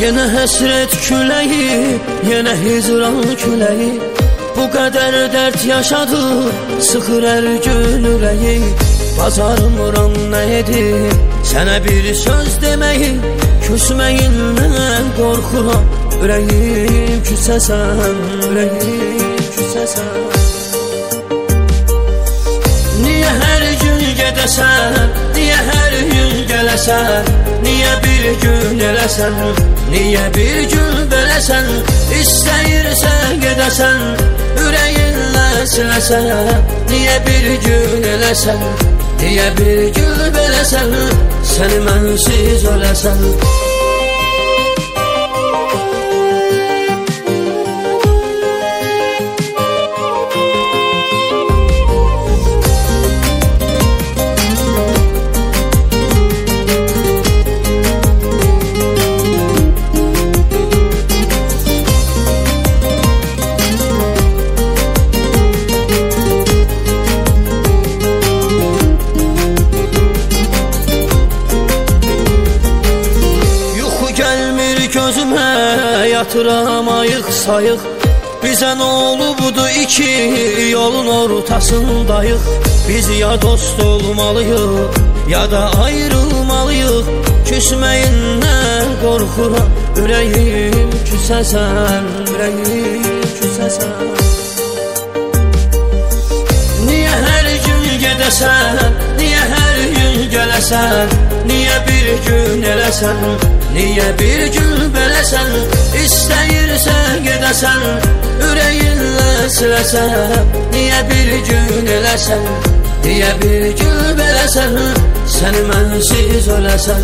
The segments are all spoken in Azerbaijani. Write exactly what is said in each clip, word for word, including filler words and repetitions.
Yenə həsrət küləyi, yenə hicran küləyi, bu qədər dərd yaşadı, sıxır hər gün ürəyi. Bacarmıram nə edim, sənə bir söz deməyi, küsməyindən qorxuram, ürəyim küsəsən, ürəyim küsəsən. Niyə hər gün gedəsən, niyə hər gün gələsən, niyə bir gün eləsən, niyə bir gün beləsən, istəyirsən gedəsən, ürəyinlə siləsən, niyə bir gün eləsən, niyə bir gün beləsən, səni mənsiz öləsən. Gözümə yatıram ayıq sayıq, bizə nə olubdu iki yolun ortasındayıq. Biz ya dost olmalıyıq, ya da ayrılmalıyıq, küsməyindən qorxuram, ürəyim küsəsən, ürəyim küsəsən. Niyə hər gün gedəsən, niyə hər gün gələsən, niyə bir gün eləsən, niyə bir gün beləsən, istəyirsən gedəsən, ürəyinlə siləsən, niyə bir gün eləsən, niyə bir gün beləsən, səni mənsiz öləsən.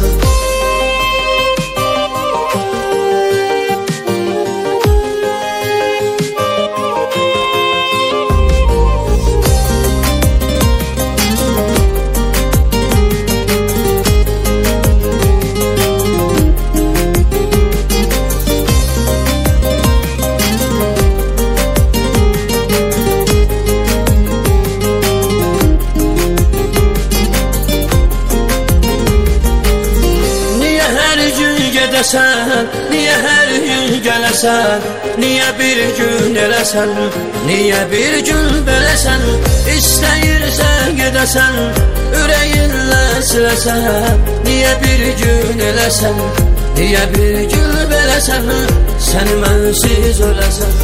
Niyə hər gün gələsən, niyə bir gün eləsən, niyə bir gün beləsən, istəyirsən gedəsən, ürəyinlə siləsən, niyə bir gün eləsən, niyə bir gün beləsən, səni mənsiz öləsən.